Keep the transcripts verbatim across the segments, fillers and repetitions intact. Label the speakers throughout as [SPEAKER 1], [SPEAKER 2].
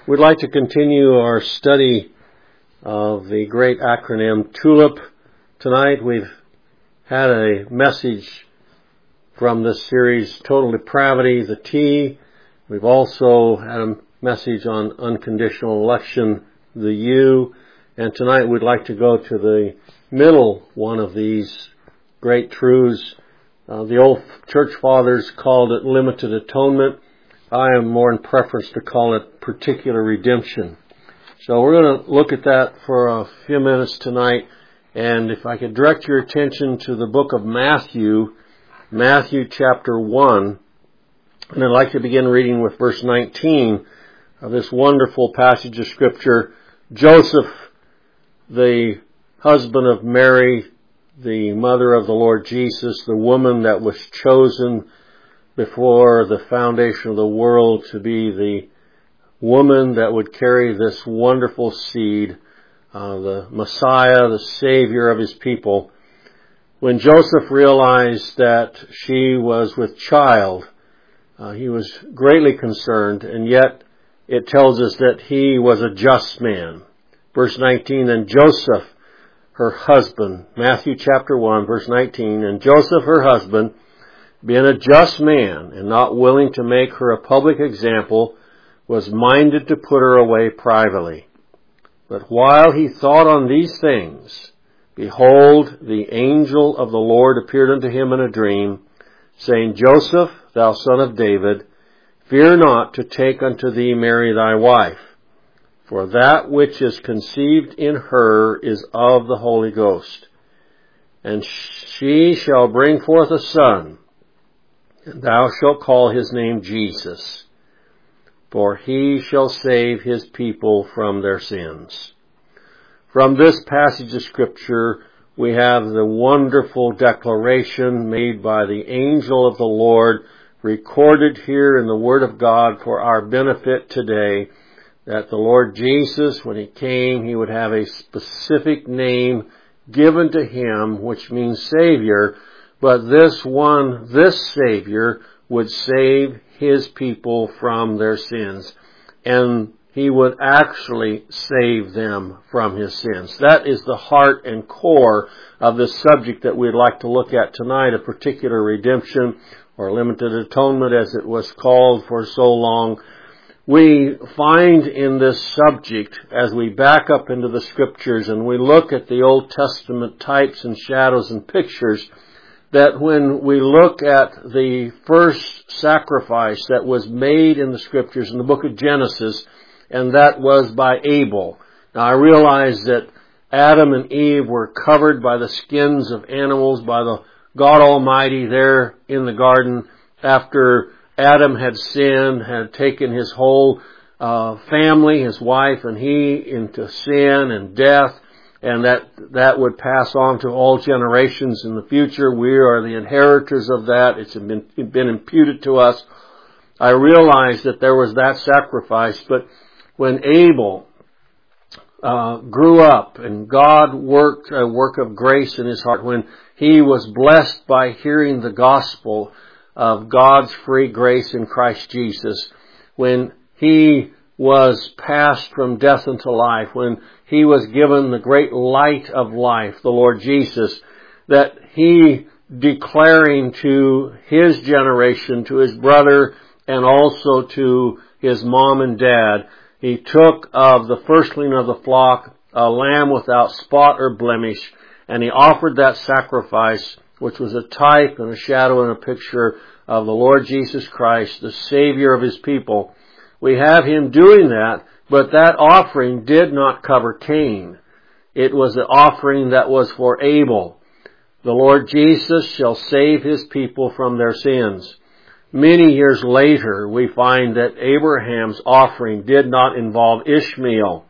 [SPEAKER 1] We'd like to continue our study of the great acronym TULIP. Tonight we've had a message from this series, Total Depravity, the T. We've also had a message on unconditional election, the U. And tonight we'd like to go to the middle one of these great truths. Uh, the old church fathers called it limited atonement. I am more in preference to call it particular redemption. So we're going to look at that for a few minutes tonight. And if I could direct your attention to the book of Matthew, Matthew chapter one. And I'd like to begin reading with verse nineteen of this wonderful passage of Scripture. Joseph, the husband of Mary, the mother of the Lord Jesus, the woman that was chosen before the foundation of the world to be the woman that would carry this wonderful seed, uh, the Messiah, the Savior of His people. When Joseph realized that she was with child, uh, he was greatly concerned, and yet it tells us that he was a just man. Verse nineteen, and Joseph, her husband, Matthew chapter one, verse nineteen, and Joseph, her husband, being a just man and not willing to make her a public example, was minded to put her away privately. But while he thought on these things, behold, the angel of the Lord appeared unto him in a dream, saying, Joseph, thou son of David, fear not to take unto thee Mary thy wife, for that which is conceived in her is of the Holy Ghost. And she shall bring forth a son, and thou shalt call his name Jesus, for he shall save his people from their sins. From this passage of Scripture, we have the wonderful declaration made by the angel of the Lord, recorded here in the Word of God for our benefit today, that the Lord Jesus, when He came, He would have a specific name given to Him, which means Savior, but this one, this Savior, would save His people from their sins, and He would actually save them from His sins. That is the heart and core of the subject that we'd like to look at tonight, a particular redemption, or limited atonement as it was called for so long. We find in this subject, as we back up into the Scriptures and we look at the Old Testament types and shadows and pictures, that when we look at the first sacrifice that was made in the Scriptures in the book of Genesis, and that was by Abel. Now I realize that Adam and Eve were covered by the skins of animals by the God Almighty there in the garden after Adam had sinned, had taken his whole uh, family, his wife and he, into sin and death, and that that would pass on to all generations in the future. We are the inheritors of that. It's been, been imputed to us. I realize that there was that sacrifice, but when Abel uh, grew up and God worked a work of grace in his heart, when he was blessed by hearing the gospel of God's free grace in Christ Jesus, when he was passed from death into life, when he was given the great light of life, the Lord Jesus, that he, declaring to his generation, to his brother, and also to his mom and dad, he took of the firstling of the flock a lamb without spot or blemish, and he offered that sacrifice, which was a type and a shadow and a picture of the Lord Jesus Christ, the Savior of His people. We have Him doing that, but that offering did not cover Cain. It was an offering that was for Abel. The Lord Jesus shall save His people from their sins. Many years later, we find that Abraham's offering did not involve Ishmael.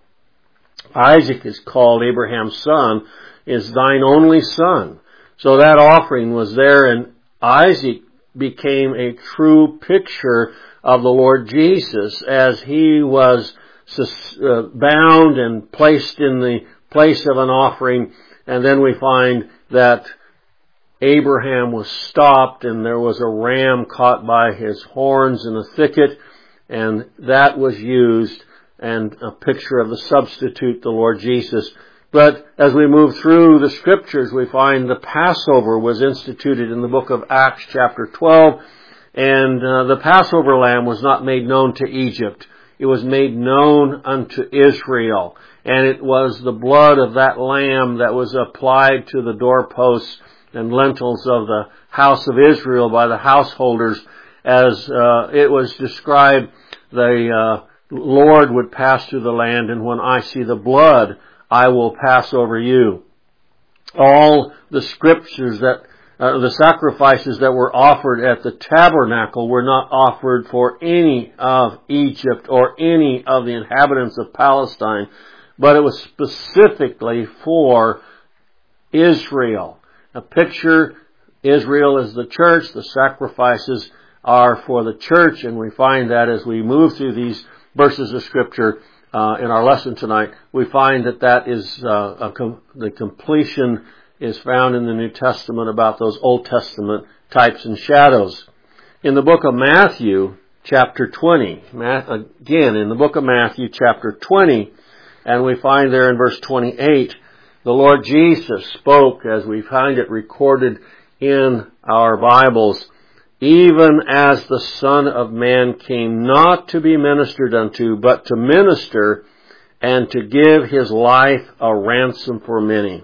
[SPEAKER 1] Isaac is called Abraham's son, is thine only son. So that offering was there, and Isaac became a true picture of the Lord Jesus as he was bound and placed in the place of an offering. And then we find that Abraham was stopped and there was a ram caught by his horns in a thicket, and that was used and a picture of the substitute, the Lord Jesus. But as we move through the Scriptures, we find the Passover was instituted in the book of Acts chapter twelve, and uh, the Passover lamb was not made known to Egypt. It was made known unto Israel, and it was the blood of that lamb that was applied to the doorposts and lintels of the house of Israel by the householders, as uh, it was described, the uh, Lord would pass through the land, and when I see the blood, I will pass over you. All the scriptures that, uh, the sacrifices that were offered at the tabernacle were not offered for any of Egypt or any of the inhabitants of Palestine, but it was specifically for Israel. A picture, Israel is the church, the sacrifices are for the church, and we find that as we move through these verses of Scripture uh, in our lesson tonight, we find that that is uh, a com- the completion is found in the New Testament about those Old Testament types and shadows. In the book of Matthew, chapter twenty, again, in the book of Matthew, chapter twenty, and we find there in verse twenty-eight, the Lord Jesus spoke, as we find it recorded in our Bibles, even as the Son of Man came not to be ministered unto, but to minister and to give his life a ransom for many.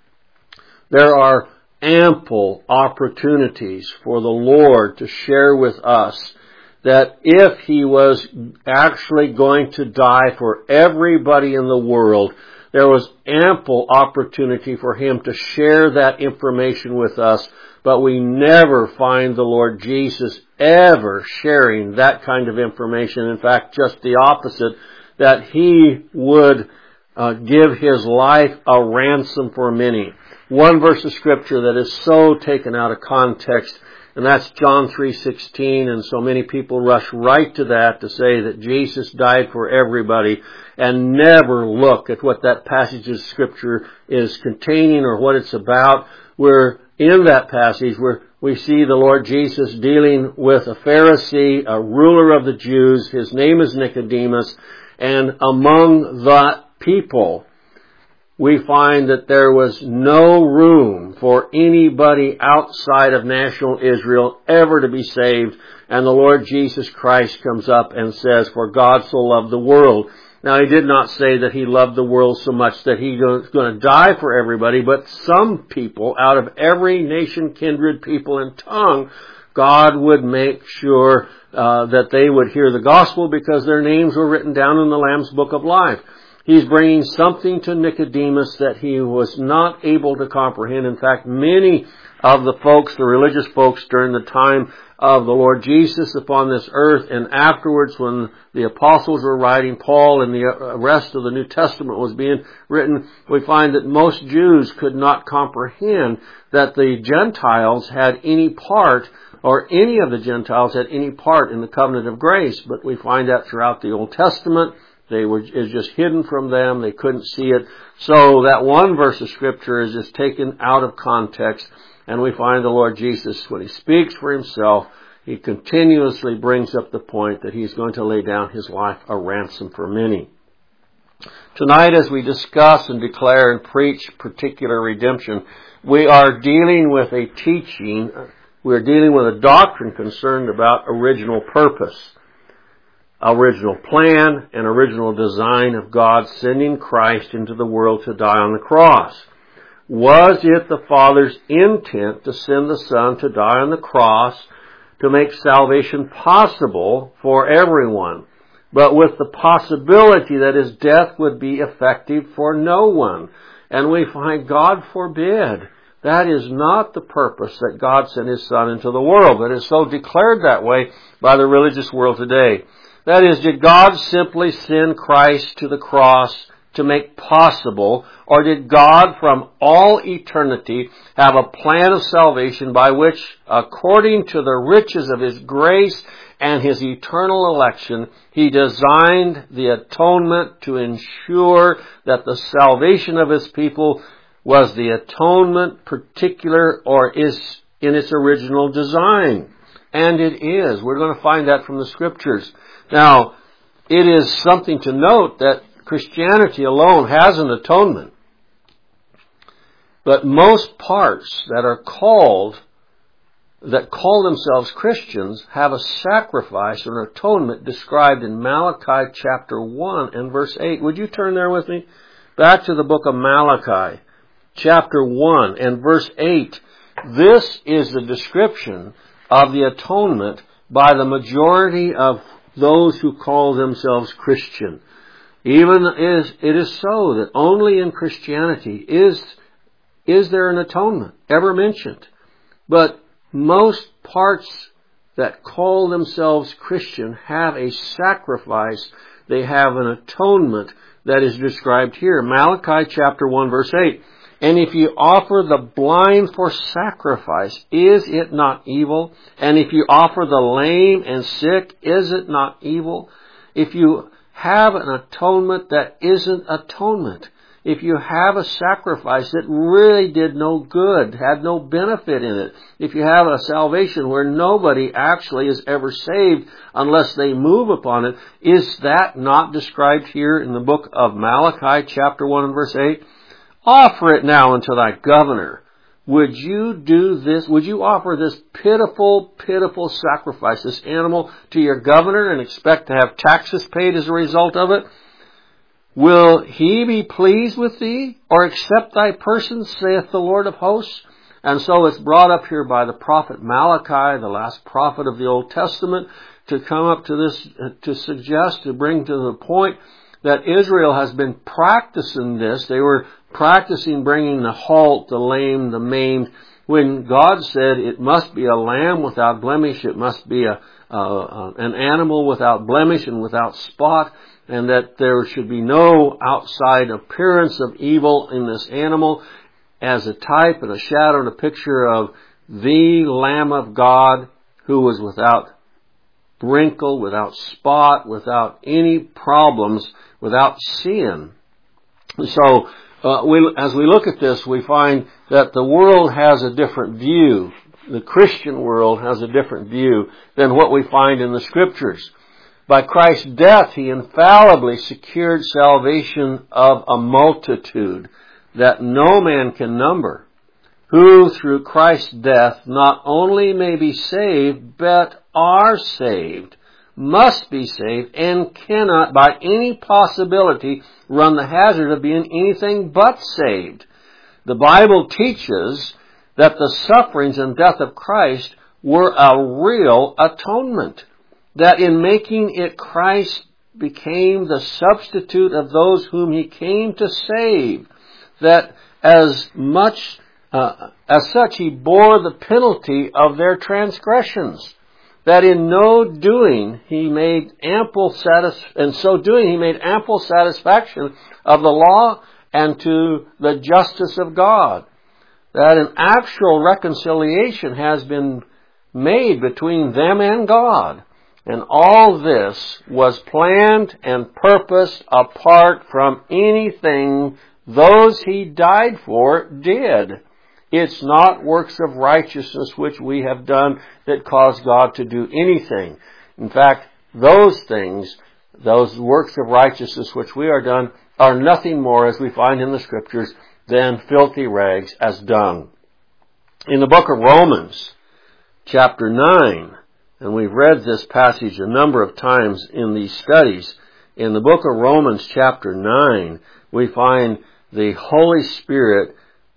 [SPEAKER 1] There are ample opportunities for the Lord to share with us that if he was actually going to die for everybody in the world, there was ample opportunity for him to share that information with us, but we never find the Lord Jesus ever sharing that kind of information. In fact, just the opposite, that he would uh, give his life a ransom for many. One verse of Scripture that is so taken out of context, and that's John three sixteen, and so many people rush right to that to say that Jesus died for everybody and never look at what that passage of Scripture is containing or what it's about. Where in that passage where we see the Lord Jesus dealing with a Pharisee, a ruler of the Jews. His name is Nicodemus, and among that people, we find that there was no room for anybody outside of national Israel ever to be saved. And the Lord Jesus Christ comes up and says, "For God so loved the world." Now, he did not say that he loved the world so much that he was going to die for everybody, but some people out of every nation, kindred, people, and tongue, God would make sure uh, that they would hear the gospel because their names were written down in the Lamb's Book of Life. He's bringing something to Nicodemus that he was not able to comprehend. In fact, many of the folks, the religious folks during the time of the Lord Jesus upon this earth, and afterwards when the apostles were writing, Paul and the rest of the New Testament was being written, we find that most Jews could not comprehend that the Gentiles had any part, or any of the Gentiles had any part in the covenant of grace. But we find that throughout the Old Testament. They were is just hidden from them. They couldn't see it. So that one verse of Scripture is just taken out of context. And we find the Lord Jesus, when he speaks for himself, he continuously brings up the point that he's going to lay down his life a ransom for many. Tonight, as we discuss and declare and preach particular redemption, we are dealing with a teaching, we're dealing with a doctrine concerned about original purpose, original plan, and original design of God sending Christ into the world to die on the cross. Was it the Father's intent to send the Son to die on the cross to make salvation possible for everyone, but with the possibility that his death would be effective for no one? And we find, God forbid, that is not the purpose that God sent his Son into the world, but is so declared that way by the religious world today. That is, did God simply send Christ to the cross to make possible, or did God from all eternity have a plan of salvation by which, according to the riches of his grace and his eternal election, he designed the atonement to ensure that the salvation of his people was the atonement particular or is in its original design? And it is. We're going to find that from the Scriptures. Now, it is something to note that Christianity alone has an atonement. But most parts that are called, that call themselves Christians, have a sacrifice or an atonement described in Malachi chapter one and verse eight. Would you turn there with me? Back to the book of Malachi, chapter one and verse eight. This is the description of the atonement by the majority of those who call themselves Christian. Even is, it is so that only in Christianity is, is there an atonement ever mentioned. But most parts that call themselves Christian have a sacrifice. They have an atonement that is described here. Malachi chapter one verse eight. And if you offer the blind for sacrifice, is it not evil? And if you offer the lame and sick, is it not evil? If you have an atonement that isn't atonement, if you have a sacrifice that really did no good, had no benefit in it, if you have a salvation where nobody actually is ever saved unless they move upon it, is that not described here in the book of Malachi chapter one and verse eight? Offer it now unto thy governor. Would you do this? Would you offer this pitiful, pitiful sacrifice, this animal, to your governor and expect to have taxes paid as a result of it? Will he be pleased with thee, or accept thy person, saith the Lord of hosts? And so it's brought up here by the prophet Malachi, the last prophet of the Old Testament, to come up to this, to suggest, to bring to the point that Israel has been practicing this. They were practicing bringing the halt, the lame, the maimed, when God said it must be a lamb without blemish, it must be a uh, an animal without blemish and without spot, and that there should be no outside appearance of evil in this animal, as a type and a shadow and a picture of the Lamb of God who was without wrinkle, without spot, without any problems, without sin. So, uh, we, as we look at this, we find that the world has a different view. The Christian world has a different view than what we find in the Scriptures. By Christ's death, He infallibly secured salvation of a multitude that no man can number, who through Christ's death not only may be saved, but are saved, must be saved, and cannot by any possibility run the hazard of being anything but saved. The Bible teaches that the sufferings and death of Christ were a real atonement, that in making it Christ became the substitute of those whom He came to save, that as much uh, as such He bore the penalty of their transgressions, that in no doing He made ample satis- in so doing He made ample satisfaction of the law and to the justice of God, that an actual reconciliation has been made between them and God. And all this was planned and purposed apart from anything those He died for did. It's not works of righteousness which we have done that cause God to do anything. In fact, those things, those works of righteousness which we are done, are nothing more, as we find in the Scriptures, than filthy rags as dung. In the book of Romans, chapter nine, and we've read this passage a number of times in these studies, in the book of Romans, chapter nine, we find the Holy Spirit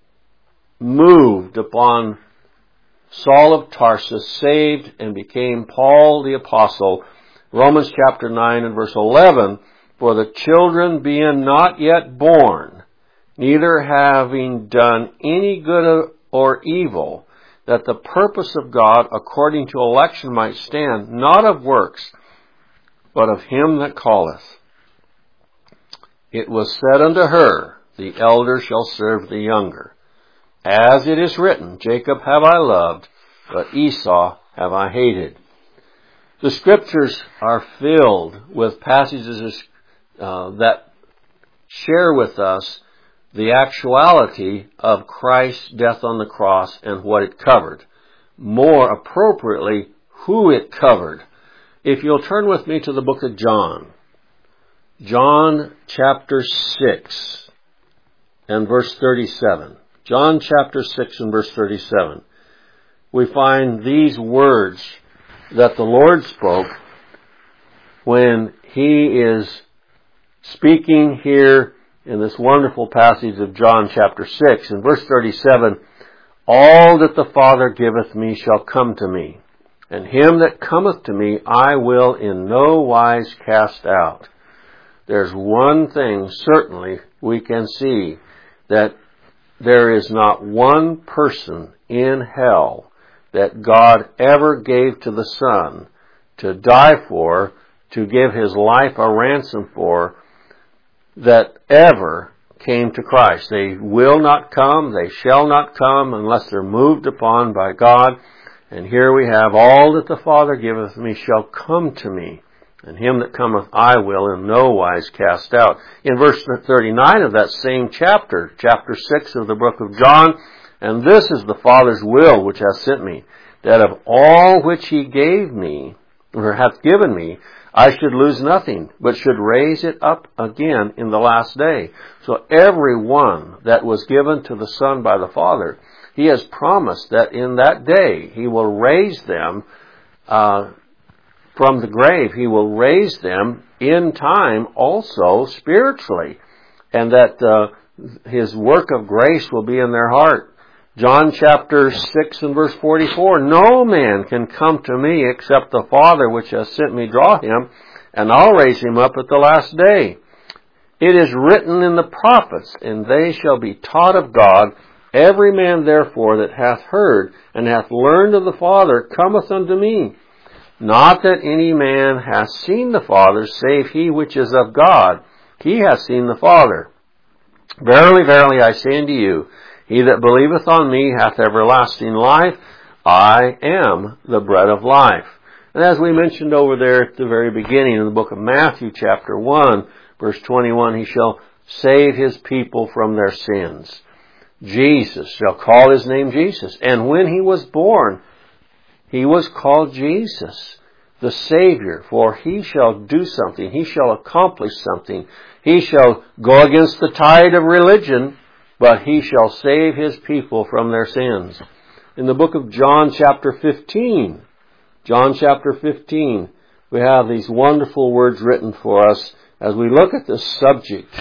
[SPEAKER 1] moved upon Saul of Tarsus, saved, and became Paul the Apostle. Romans chapter nine and verse eleven, for the children being not yet born, neither having done any good or evil, that the purpose of God according to election might stand, not of works, but of Him that calleth. It was said unto her, the elder shall serve the younger. As it is written, Jacob have I loved, but Esau have I hated. The Scriptures are filled with passages uh, that share with us the actuality of Christ's death on the cross and what it covered. More appropriately, who it covered. If you'll turn with me to the book of John, John chapter six and verse thirty-seven. John chapter six and verse thirty-seven. We find these words that the Lord spoke when He is speaking here in this wonderful passage of John chapter six. In verse thirty-seven, all that the Father giveth me shall come to me, and him that cometh to me I will in no wise cast out. There's one thing certainly we can see, that there is not one person in hell that God ever gave to the Son to die for, to give His life a ransom for, that ever came to Christ. They will not come, they shall not come unless they're moved upon by God. And here we have, all that the Father giveth me shall come to me, and him that cometh I will in no wise cast out. In verse thirty-nine of that same chapter, chapter six of the book of John, and this is the Father's will which hath sent me, that of all which He gave me, or hath given me, I should lose nothing, but should raise it up again in the last day. So every one that was given to the Son by the Father, He has promised that in that day He will raise them uh, from the grave. He will raise them in time also spiritually, and that uh, His work of grace will be in their heart. John chapter six and verse forty-four, no man can come to me except the Father which has sent me draw him, and I'll raise him up at the last day. It is written in the prophets, and they shall be taught of God. Every man therefore that hath heard and hath learned of the Father cometh unto me. Not that any man hath seen the Father, save he which is of God. He hath seen the Father. Verily, verily, I say unto you, he that believeth on me hath everlasting life. I am the bread of life. And as we mentioned over there at the very beginning in the book of Matthew chapter one, verse twenty-one, He shall save His people from their sins. Jesus shall call His name Jesus. And when He was born, He was called Jesus, the Savior, for He shall do something. He shall accomplish something. He shall go against the tide of religion, but He shall save His people from their sins. In the book of John chapter fifteen, John chapter fifteen, we have these wonderful words written for us as we look at the subject,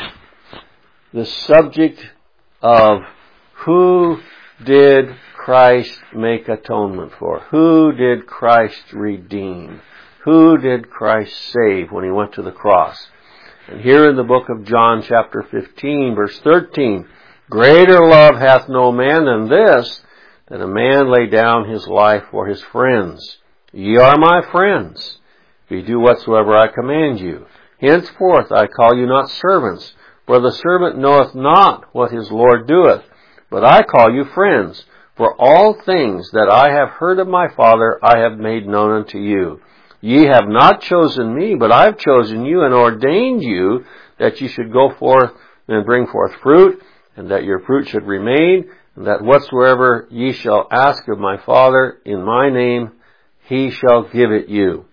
[SPEAKER 1] the subject of who did Christ make atonement for? Who did Christ redeem? Who did Christ save when He went to the cross? And here in the book of John chapter fifteen, verse thirteen, greater love hath no man than this, that a man lay down his life for his friends. Ye are my friends, if ye do whatsoever I command you. Henceforth I call you not servants, for the servant knoweth not what his Lord doeth, but I call you friends. For all things that I have heard of my Father I have made known unto you. Ye have not chosen me, but I have chosen you and ordained you that ye should go forth and bring forth fruit, and that your fruit should remain, and that whatsoever ye shall ask of my Father in my name, He shall give it you.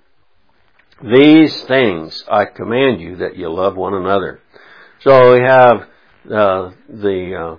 [SPEAKER 1] These things I command you, that ye love one another. So we have uh, the uh,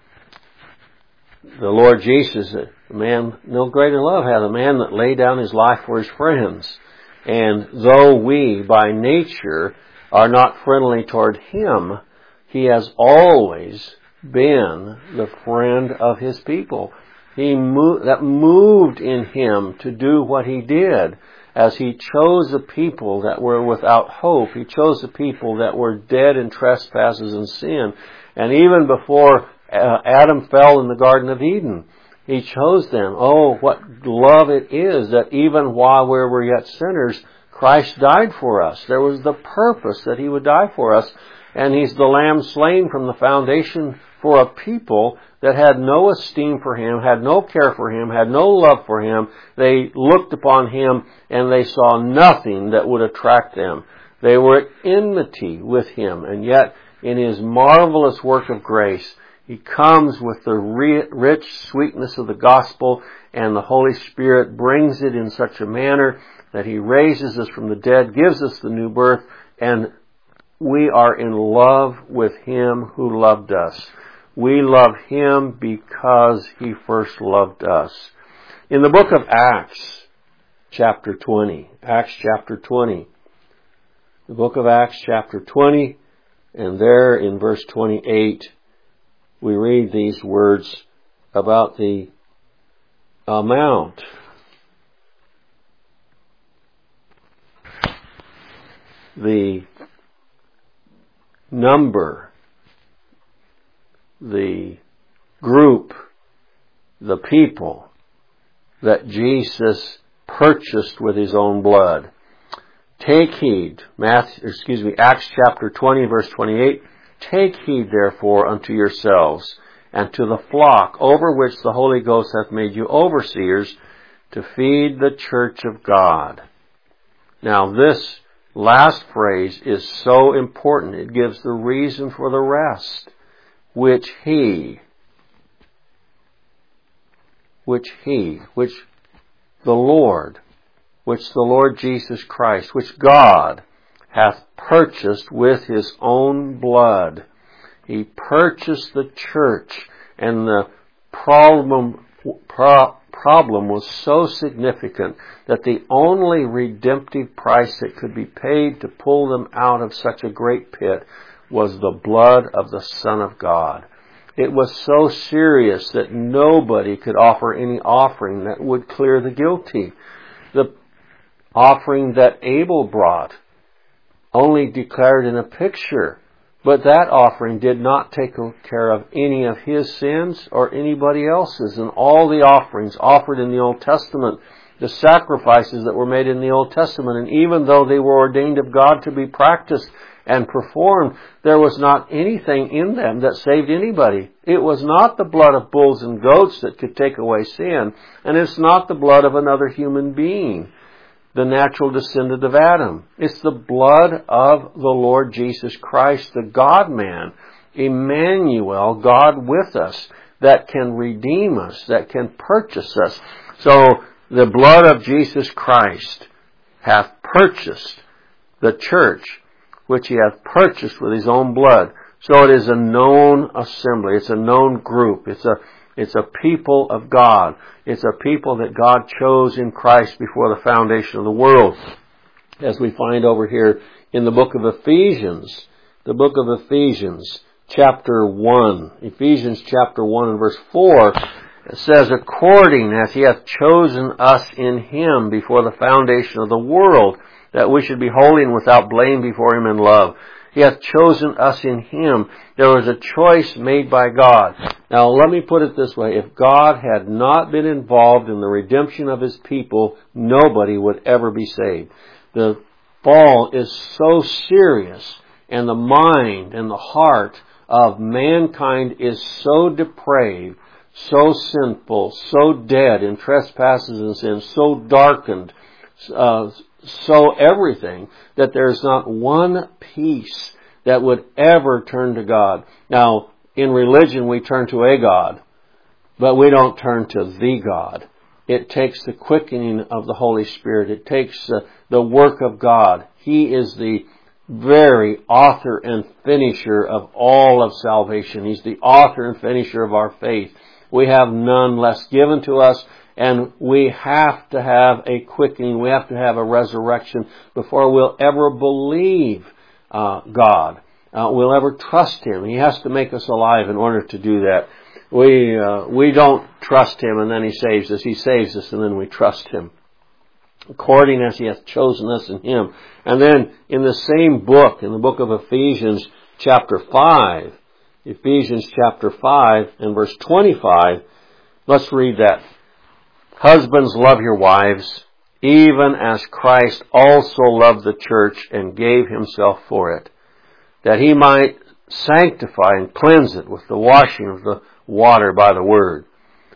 [SPEAKER 1] the Lord Jesus, a man no greater love hath a man that laid down his life for his friends. And though we by nature are not friendly toward Him, He has always been the friend of His people. He moved, that moved in Him to do what He did, as He chose the people that were without hope. He chose the people that were dead in trespasses and sin. And even before uh, Adam fell in the Garden of Eden, He chose them. Oh, what love it is that even while we were yet sinners, Christ died for us. There was the purpose that He would die for us. And He's the Lamb slain from the foundation for a people that had no esteem for Him, had no care for Him, had no love for Him. They looked upon Him and they saw nothing that would attract them. They were at enmity with Him. And yet, in His marvelous work of grace, He comes with the rich sweetness of the gospel, and the Holy Spirit brings it in such a manner that He raises us from the dead, gives us the new birth, and we are in love with Him who loved us. We love Him because He first loved us. In the book of Acts, chapter twenty, Acts chapter twenty, the book of Acts chapter twenty, and there in verse twenty-eight, we read these words about the amount the number, the group, the people that Jesus purchased with His own blood. Take heed, Matthew, excuse me, Acts chapter twenty, verse twenty-eight. Take heed, therefore, unto yourselves and to the flock over which the Holy Ghost hath made you overseers, to feed the church of God. Now, this last phrase is so important. It gives the reason for the rest. Which He, which He, which the Lord, which the Lord Jesus Christ, which God hath purchased with His own blood. He purchased the church, and the problem, pro, problem was so significant that the only redemptive price that could be paid to pull them out of such a great pit was the blood of the Son of God. It was so serious that nobody could offer any offering that would clear the guilty. The offering that Abel brought only declared in a picture, but that offering did not take care of any of his sins or anybody else's. And all the offerings offered in the Old Testament, the sacrifices that were made in the Old Testament, and even though they were ordained of God to be practiced and performed, there was not anything in them that saved anybody. It was not the blood of bulls and goats that could take away sin, and it's not the blood of another human being, the natural descendant of Adam. It's the blood of the Lord Jesus Christ, the God-man, Emmanuel, God with us, that can redeem us, that can purchase us. So the blood of Jesus Christ hath purchased the church, which He hath purchased with His own blood. So it is a known assembly. It's a known group. It's a It's a people of God. It's a people that God chose in Christ before the foundation of the world. As we find over here in the book of Ephesians, the book of Ephesians, chapter one. Ephesians chapter one and verse four, it says, according as He hath chosen us in Him before the foundation of the world, that we should be holy and without blame before Him in love. He hath chosen us in Him. There was a choice made by God. Now, let me put it this way. If God had not been involved in the redemption of His people, nobody would ever be saved. The fall is so serious, and the mind and the heart of mankind is so depraved, so sinful, so dead in trespasses and sins, so darkened, uh, so everything, that there's not one piece that would ever turn to God. Now, in religion we turn to a God, but we don't turn to the God. It takes the quickening of the Holy Spirit. It takes uh, the work of God. He is the very author and finisher of all of salvation. He's the author and finisher of our faith. We have none less given to us, and we have to have a quickening. We have to have a resurrection before we'll ever believe uh, God. Uh, we'll ever trust Him. He has to make us alive in order to do that. We uh, we don't trust Him and then He saves us. He saves us and then we trust Him, according as He hath chosen us in Him. And then in the same book, in the book of Ephesians chapter five, Ephesians chapter five and verse twenty-five, let's read that. Husbands, love your wives, even as Christ also loved the church and gave Himself for it, that He might sanctify and cleanse it with the washing of the water by the word,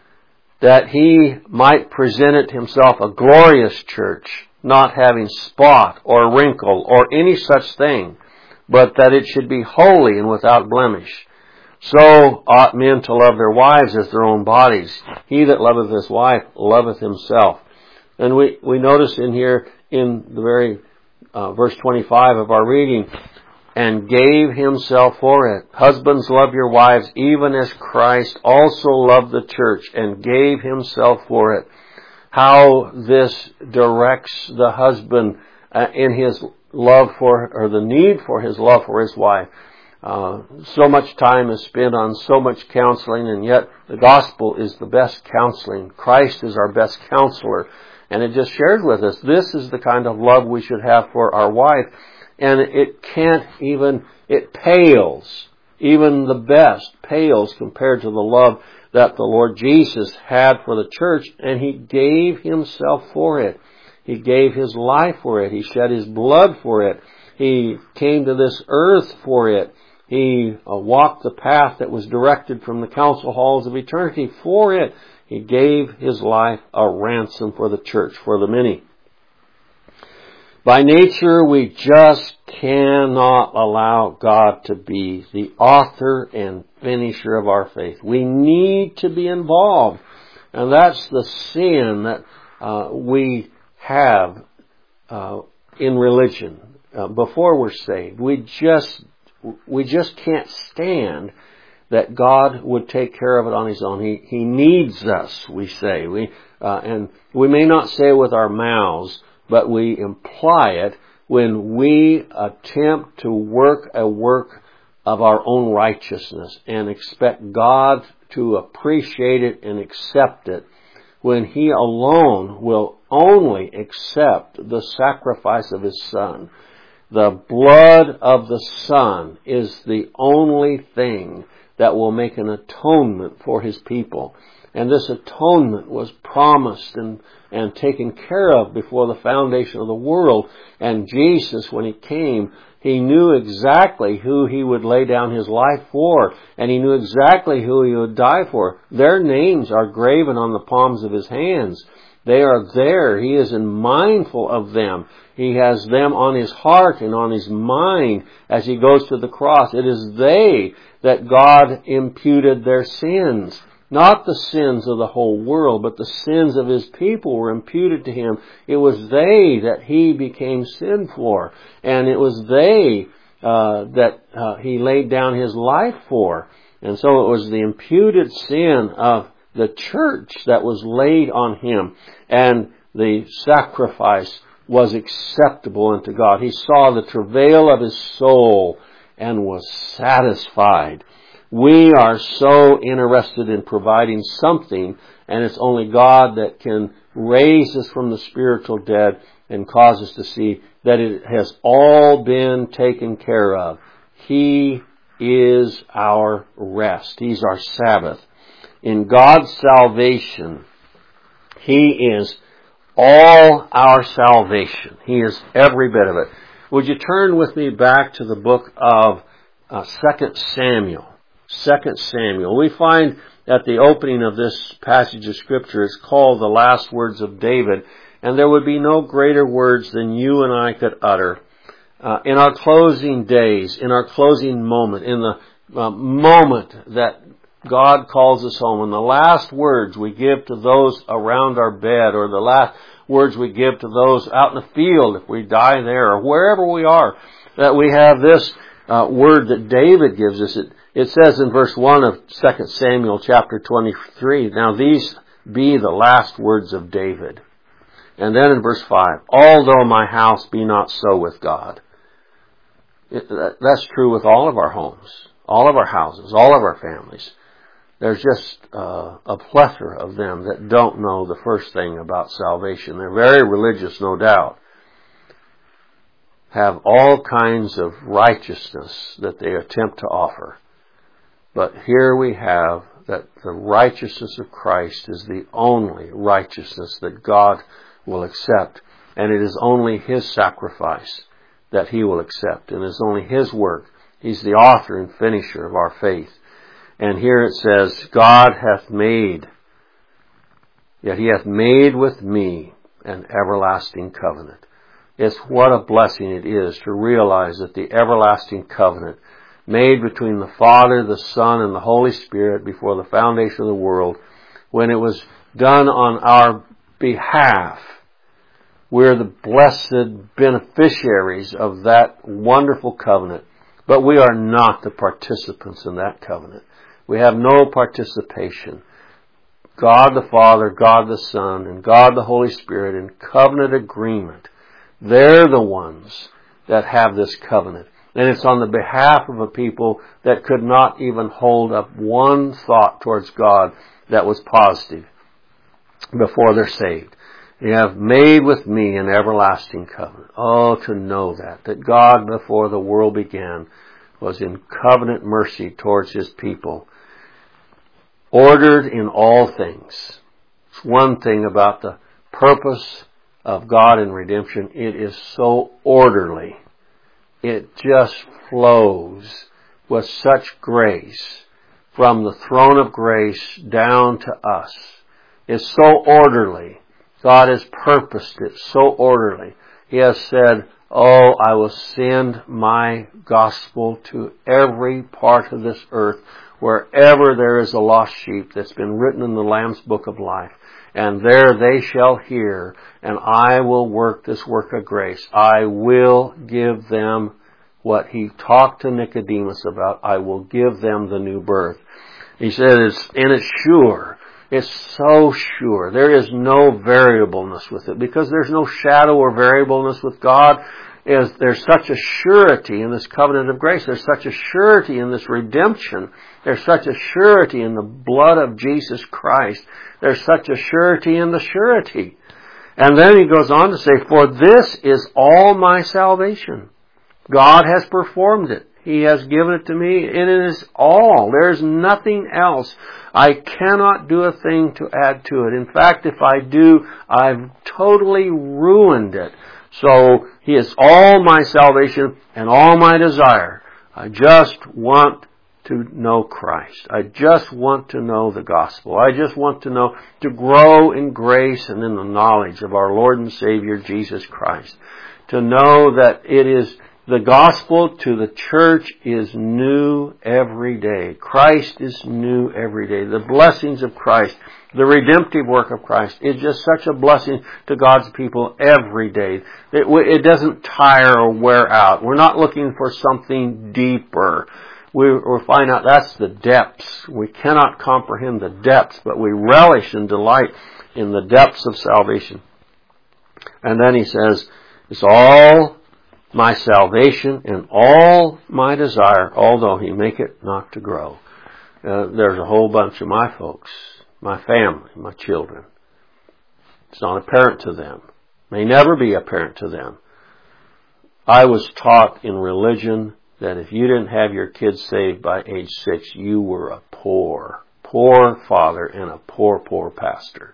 [SPEAKER 1] that He might present it Himself a glorious church, not having spot or wrinkle or any such thing, but that it should be holy and without blemish. So ought men to love their wives as their own bodies. He that loveth his wife loveth himself. And we, we notice in here, in the very uh, verse twenty-five of our reading, and gave himself for it. Husbands, love your wives, even as Christ also loved the church and gave himself for it. How this directs the husband uh, in his love for, or the need for his love for his wife. Uh, so much time is spent on so much counseling, and yet the gospel is the best counseling. Christ is our best counselor. And it just shares with us, this is the kind of love we should have for our wife. And it can't even, it pales, even the best pales compared to the love that the Lord Jesus had for the church. And He gave Himself for it. He gave His life for it. He shed His blood for it. He came to this earth for it. He uh, walked the path that was directed from the council halls of eternity for it. He gave His life a ransom for the church, for the many. By nature, we just cannot allow God to be the author and finisher of our faith. We need to be involved. And that's the sin that uh, we have uh, in religion uh, before we're saved. We just we just can't stand that God would take care of it on His own. He He needs us, we say. We uh, and we may not say it with our mouths, but we imply it when we attempt to work a work of our own righteousness and expect God to appreciate it and accept it, when He alone will only accept the sacrifice of His Son. The blood of the Son is the only thing that will make an atonement for His people. And this atonement was promised and, and taken care of before the foundation of the world. And Jesus, when He came, He knew exactly who He would lay down His life for. And He knew exactly who He would die for. Their names are graven on the palms of His hands. They are there. He is mindful of them. He has them on His heart and on His mind as He goes to the cross. It is they that God imputed their sins. Not the sins of the whole world, but the sins of His people were imputed to Him. It was they that He became sin for. And it was they uh, that uh, He laid down His life for. And so it was the imputed sin of the church that was laid on Him. And the sacrifice was acceptable unto God. He saw the travail of His soul and was satisfied. We are so interested in providing something, and it's only God that can raise us from the spiritual dead and cause us to see that it has all been taken care of. He is our rest. He's our Sabbath. In God's salvation, He is all our salvation. He is every bit of it. Would you turn with me back to the book of uh, Second Samuel? Second Samuel. We find at the opening of this passage of Scripture, it's called the last words of David, and there would be no greater words than you and I could utter. Uh, in our closing days, in our closing moment, in the uh, moment that God calls us home, and the last words we give to those around our bed, or the last words we give to those out in the field if we die there, or wherever we are, that we have this uh, word that David gives us. It It says in verse one of Second Samuel chapter twenty-three, now these be the last words of David. And then in verse five, although my house be not so with God. It, that, that's true with all of our homes, all of our houses, all of our families. There's just uh, a plethora of them that don't know the first thing about salvation. They're very religious, no doubt. Have all kinds of righteousness that they attempt to offer. But here we have that the righteousness of Christ is the only righteousness that God will accept. And it is only His sacrifice that He will accept. And it is only His work. He's the author and finisher of our faith. And here it says, God hath made, yet He hath made with me an everlasting covenant. It's what a blessing it is to realize that the everlasting covenant made between the Father, the Son, and the Holy Spirit before the foundation of the world, when it was done on our behalf, we're the blessed beneficiaries of that wonderful covenant. But we are not the participants in that covenant. We have no participation. God the Father, God the Son, and God the Holy Spirit in covenant agreement. They're the ones that have this covenant. And it's on the behalf of a people that could not even hold up one thought towards God that was positive before they're saved. You have made with me an everlasting covenant. Oh, to know that, that God before the world began was in covenant mercy towards His people. Ordered in all things. It's one thing about the purpose of God in redemption. It is so orderly. It just flows with such grace from the throne of grace down to us. It's so orderly. God has purposed it so orderly. He has said, oh, I will send my gospel to every part of this earth, wherever there is a lost sheep that's been written in the Lamb's Book of Life. And there they shall hear, and I will work this work of grace. I will give them what He talked to Nicodemus about. I will give them the new birth. He says, and it's sure. It's so sure. There is no variableness with it, because there's no shadow or variableness with God. Is there's such a surety in this covenant of grace. There's such a surety in this redemption. There's such a surety in the blood of Jesus Christ. There's such a surety in the surety. And then he goes on to say, for this is all my salvation. God has performed it. He has given it to me. It is all. There's nothing else. I cannot do a thing to add to it. In fact, if I do, I've totally ruined it. So He is all my salvation and all my desire. I just want to know Christ. I just want to know the gospel. I just want to know, to grow in grace and in the knowledge of our Lord and Savior Jesus Christ. To know that it is the gospel to the church is new every day. Christ is new every day. The blessings of Christ, the redemptive work of Christ is just such a blessing to God's people every day. It, it doesn't tire or wear out. We're not looking for something deeper. We, we find out that's the depths. We cannot comprehend the depths, but we relish and delight in the depths of salvation. And then he says, it's all my salvation and all my desire, although He make it not to grow. Uh, there's a whole bunch of my folks, my family, my children. It's not apparent to them. May never be apparent to them. I was taught in religion that if you didn't have your kids saved by age six, you were a poor, poor father and a poor, poor pastor.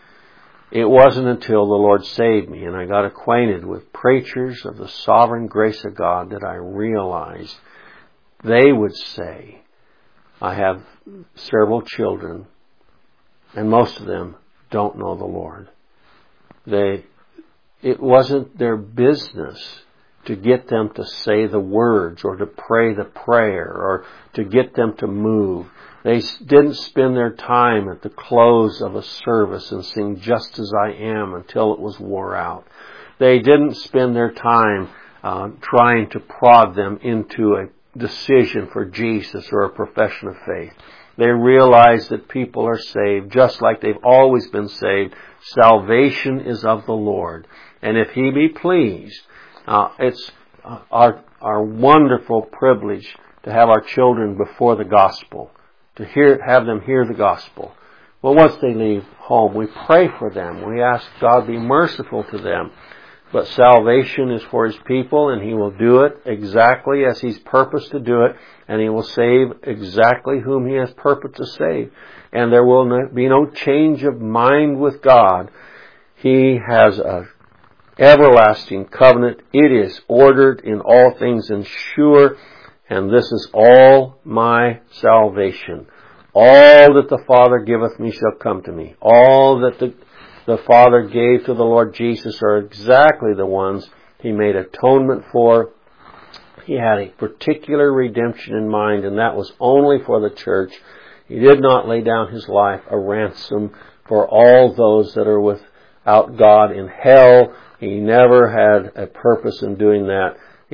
[SPEAKER 1] It wasn't until the Lord saved me and I got acquainted with preachers of the sovereign grace of God that I realized they would say, I have several children and most of them don't know the Lord. They, it wasn't their business to get them to say the words or to pray the prayer or to get them to move. They didn't spend their time at the close of a service and sing Just As I Am until it was wore out. They didn't spend their time uh, trying to prod them into a decision for Jesus or a profession of faith. They realized that people are saved just like they've always been saved. Salvation is of the Lord. And if He be pleased, uh, it's uh, our, our wonderful privilege to have our children before the gospel. To hear, have them hear the gospel. Well, once they leave home, we pray for them. We ask God be merciful to them. But salvation is for His people, and He will do it exactly as He's purposed to do it, and He will save exactly whom He has purposed to save. And there will be no change of mind with God. He has a everlasting covenant. It is ordered in all things and sure. And this is all my salvation. All that the Father giveth me shall come to me. All that the, the Father gave to the Lord Jesus are exactly the ones He made atonement for. He had a particular redemption in mind, and that was only for the church. He did not lay down His life a ransom for all those that are without God in hell. He never had a purpose in doing that. He's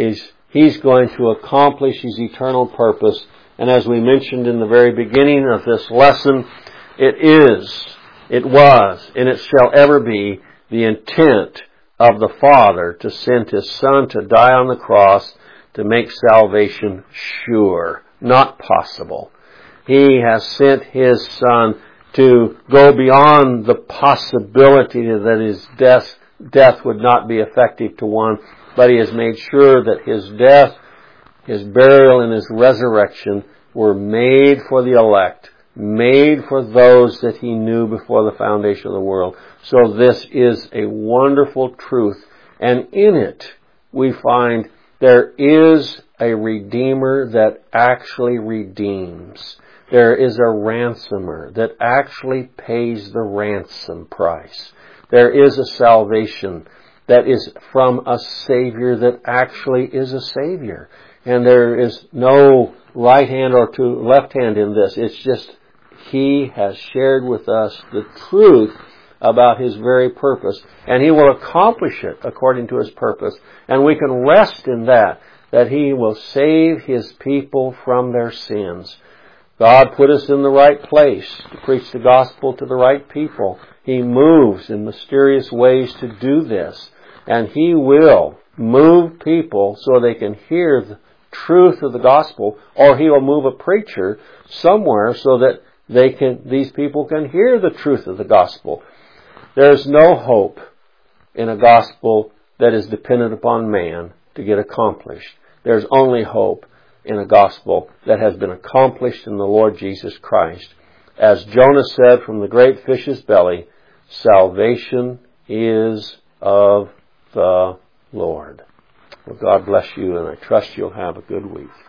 [SPEAKER 1] He's going to accomplish His eternal purpose. And as we mentioned in the very beginning of this lesson, it is, it was, and it shall ever be the intent of the Father to send His Son to die on the cross to make salvation sure, not possible. He has sent His Son to go beyond the possibility that His death, death would not be effective to one, but He has made sure that His death, His burial, and His resurrection were made for the elect, made for those that He knew before the foundation of the world. So this is a wonderful truth, and in it we find there is a Redeemer that actually redeems. There is a ransomer that actually pays the ransom price. There is a salvation that is from a Savior that actually is a Savior. And there is no right hand or to left hand in this. It's just He has shared with us the truth about His very purpose. And He will accomplish it according to His purpose. And we can rest in that, that He will save His people from their sins. God put us in the right place to preach the gospel to the right people. He moves in mysterious ways to do this. And He will move people so they can hear the truth of the gospel, or He will move a preacher somewhere so that they can, these people can hear the truth of the gospel. There's no hope in a gospel that is dependent upon man to get accomplished. There's only hope in a gospel that has been accomplished in the Lord Jesus Christ. As Jonah said from the great fish's belly, salvation is of the Lord. Well, God bless you, and I trust you'll have a good week.